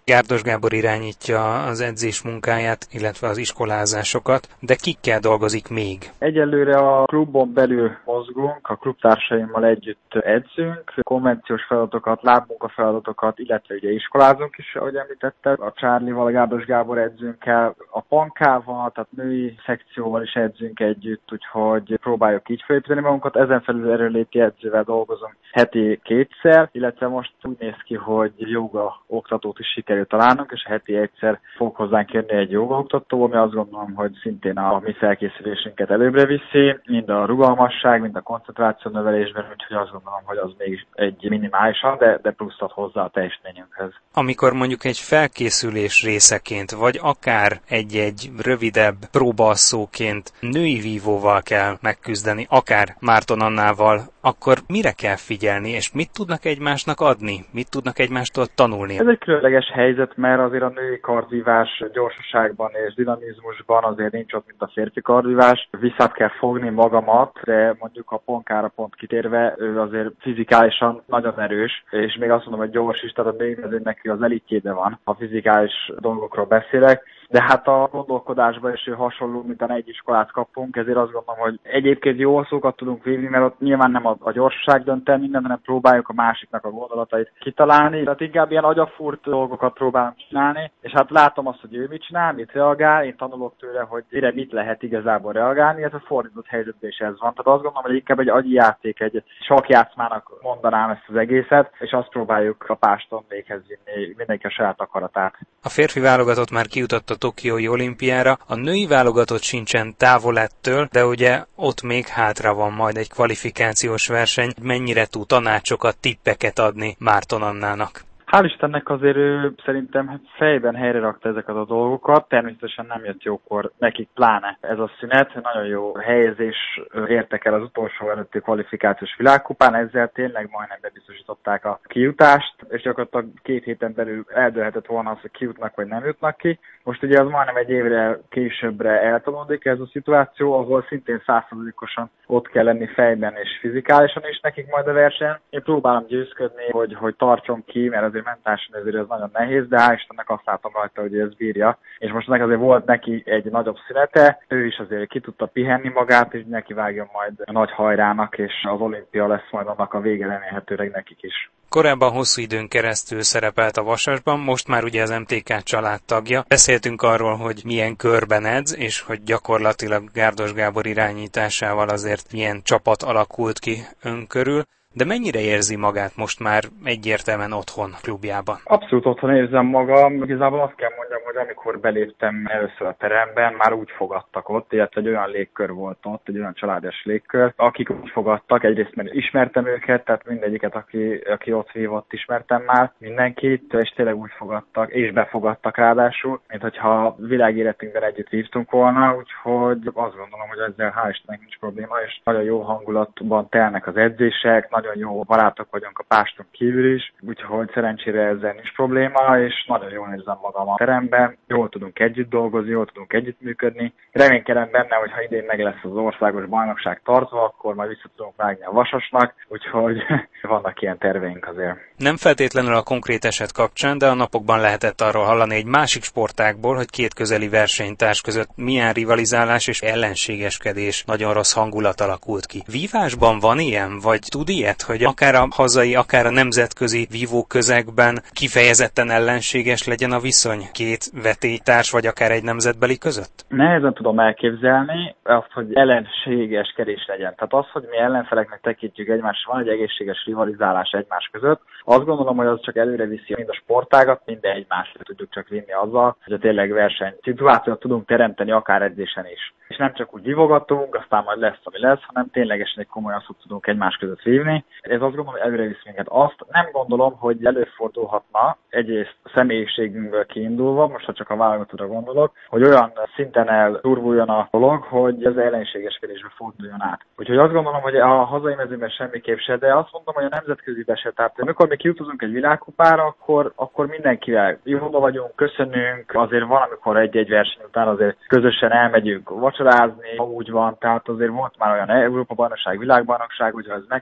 Gárdos Gábor irányítja az edzés munkáját, illetve az iskolázásokat, de kikkel dolgozik még? Egyelőre a klubon belül mozgunk, a klubtársaimmal együtt edzünk, konvenciós feladatokat, lábmunka feladatokat, illetve ugye iskolázunk is, ahogy említette. A Csárlival, a Gárdos Gábor edzünk el, a Pankával, tehát női szekcióval is edzünk együtt, úgyhogy próbáljuk így felépíteni magunkat. Ezen felül erőléti edzővel dolgozunk heti kétszer, illetve most úgy néz ki, hogy joga oktatót is sikerült találnunk, és heti egyszer fog hozzánk jönni egy joga oktató, ami azt gondolom, hogy szintén a mi felkészülésünket előbbre viszi, mind a rugalmasság, mind a koncentráció növelésben, úgyhogy azt gondolom, hogy az még egy minimálisan, de, de plusz ad hozzá a teljesítményünkhez. Amikor mondjuk egy felkészülés részeként, vagy akár egy-egy rövidebb próbaalszóként női vívóval kell megküzdeni, akár Márton Annával, akkor mire kell figyelni, és mit tudnak egymásnak adni? Mit tudnak egymástól tanulni? Ez egy különleges helyzet, mert azért a női kardvívás gyorsaságban és dinamizmusban azért nincs ott, mint a férfi kardvívás. Vissza kell fogni magamat, de mondjuk a Ponkára pont kitérve, ő azért fizikálisan nagyon erős, és még azt mondom, hogy gyors is, tehát a női mezőnynek az elitjébe van, ha fizikális dolgokról beszélek. De hát a gondolkodásban is hasonló, mint a egy iskolát kapunk, ezért azt gondolom, hogy egyébként jó szókat tudunk vívni, mert ott nyilván nem a, a gyorsaság dönt el mindent, hanem próbáljuk a másiknak a gondolatait kitalálni. Tehát inkább ilyen agyafúrt dolgokat próbálunk csinálni, és hát látom azt, hogy ő mit csinál, mit reagál, én tanulok tőle, hogy mire mit lehet igazából reagálni, ez a fordított helyzetben is ez van. Tehát azt gondolom, hogy inkább egy agyi játék, egy sakjátszmának mondanám ezt az egészet, és azt próbáljuk a páston véghez vinni, mindenki a saját akaratát. A férfi válogatott már kijutott a tokiói olimpiára, a női válogatott sincsen távol ettől, de ugye ott még hátra van majd egy kvalifikációs verseny. Mennyire tud tanácsokat, tippeket adni Márton Annának? Hál' Istennek azért ő szerintem fejben helyre rakta ezeket a dolgokat, természetesen nem jött jókor nekik pláne ez a szünet, nagyon jó helyezés értek el az utolsó előtti kvalifikációs világkupán, ezzel tényleg majdnem bebiztosították a kijutást, és gyakorlatilag két héten belül eldőlhetett volna az, hogy kijutnak vagy nem jutnak ki. Most ugye az majdnem egy évre későbbre eltolódik ez a szituáció, ahol szintén száz százalékosan ott kell lenni fejben és fizikálisan is nekik majd a verseny. Én próbálom győzködni, hogy, hogy tartson ki, mert azért mentálisan ezért ez nagyon nehéz, de hál' Istennek azt látom rajta, hogy ez bírja. És most neki azért volt neki egy nagyobb szünete, ő is azért ki tudta pihenni magát, és neki vágjon majd a nagy hajrának, és az olimpia lesz majd annak a vége remélhetőleg nekik is. Korábban hosszú időn keresztül szerepelt a Vasasban, most már ugye az em té ká családtagja. Beszéltünk arról, hogy milyen körben edz, és hogy gyakorlatilag Gárdos Gábor irányításával azért milyen csapat alakult ki ön körül. De mennyire érzi magát most már egyértelműen otthon klubjában? Abszolút otthon érzem magam. Igazából azt kell mondjam, hogy amikor beléptem először a teremben, már úgy fogadtak ott, illetve egy olyan légkör volt ott, egy olyan családes légkör, akik úgy fogadtak, egyrészt mert ismertem őket, tehát mindegyiket, aki, aki ott hívott, ismertem már mindenkit, és tényleg úgy fogadtak, és befogadtak ráadásul, mint hogyha világéletünkben együtt hívtunk volna, úgyhogy azt gondolom, hogy ezzel hál' Istennek nincs probléma, és nagyon jó hangulatban telnek az edzések, nagyon jó barátok vagyunk a páston kívül is, úgyhogy szerencsére ezzel nincs probléma, és nagyon jól érzem magam a teremben, jól tudunk együtt dolgozni, jól tudunk együttműködni. Reménykedem benne, hogy ha idén meg lesz az országos bajnokság tartva, akkor majd vissza tudunk vágni a Vasasnak, úgyhogy vannak ilyen terveink azért. Nem feltétlenül a konkrét eset kapcsán, de a napokban lehetett arról hallani egy másik sportágból, hogy két közeli versenytárs között milyen rivalizálás és ellenségeskedés, nagyon rossz hangulat alakult ki. Vívásban van ilyen, vagy tud ilyet, hogy akár a hazai, akár a nemzetközi vívó közegben kifejezetten ellenséges legyen a viszony két vetélytárs, vagy akár egy nemzetbeli között? Nehezen tudom elképzelni azt, hogy ellenségeskedés legyen. Tehát az, hogy mi ellenfeleknek tekintjük egymást, van egy egészséges rivalizálás egymás között. Azt gondolom, hogy az csak előre viszi mind a sportágat, mind egymást tudjuk csak vinni azzal, hogy tényleg verseny szituációt tudunk teremteni akár edzésen is. És nem csak úgy hívogatunk, aztán majd lesz, ami lesz, hanem ténylegesen egy komoly asszot tudunk egymás között vívni. Ez azt gondolom, hogy előre visz minket. Azt nem gondolom, hogy előfordulhatna, egyrészt személyiségünkből kiindulva, most ha csak a válogatottra gondolok, hogy olyan szinten elturvuljon a dolog, hogy az ellenségeskedésbe forduljon át. Úgyhogy azt gondolom, hogy a hazai mezőben semmiképp se, de azt mondom, hogy a nemzetközibe se. Tehát amikor mi kiutazunk egy világkupára, akkor, akkor mindenkivel jóba vagyunk, köszönünk, azért van, amikor egy-egy verseny után azért közösen elmegyünk vacsorázni, ha úgy van, tehát azért volt már olyan Európa-bajnokság, világbajnokság, ugye ez megtörtént.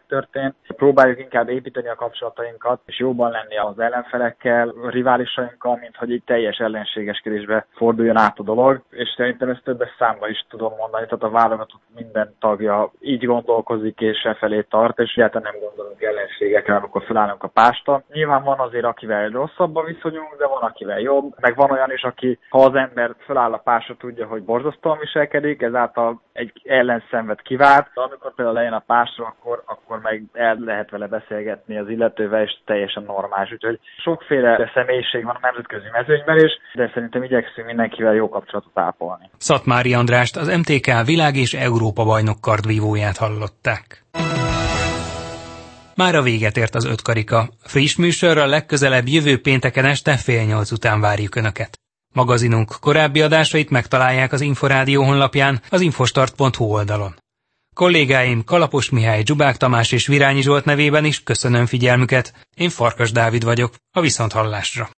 idején. Próbáljuk inkább építeni a kapcsolatainkat, és jobban lenni az ellenfelekkel, a riválisainkkal, mint hogy így teljes ellenségeskedésbe forduljon át a dolog. És szerintem ezt többes számba is tudom mondani, tehát a válogatott minden tagja így gondolkozik és e felé tart, és egyáltalán nem gondolunk ellenségekre, amikor felállunk a páston. Nyilván van azért, akivel rosszabban viszonyulunk, de van, akivel jobb, meg van olyan is, aki, ha az ember feláll a pástra, tudja, hogy borzasztóan viselkedik, ezáltal egy ellenszenvet kivált, de amikor például lejön a pástra, akkor, akkor meg el lehet vele beszélgetni az illetővel, és teljesen normális. Úgyhogy sokféle személyiség van a nemzetközi mezőnyben is, de szerintem igyekszünk mindenkivel jó kapcsolatot ápolni. Szatmári Andrást, az em té ká világ- és Európa-bajnok kardvívóját hallották. Már a véget ért az öt karika. Friss műsorral legközelebb jövő pénteken este fél nyolc után várjuk Önöket. Magazinunk korábbi adásait megtalálják az Inforádió honlapján, az infostart pont hu oldalon. Kollégáim Kalapos Mihály, Dzsubák Tamás és Virányi Zsolt nevében is köszönöm figyelmüket. Én Farkas Dávid vagyok, a viszonthallásra.